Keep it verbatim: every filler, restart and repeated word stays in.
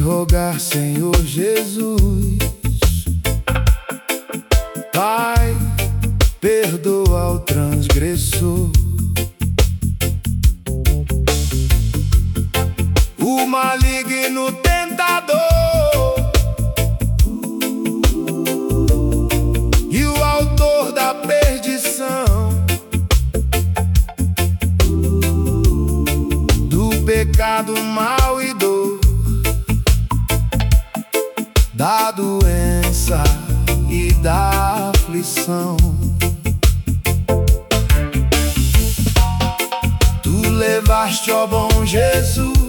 rogar, Senhor Jesus. Pai, perdoa o transgressor. O maligno tentador e o autor da perdição, do pecado, mal e dor, da doença e da aflição. Tu levaste, ó bom Jesus,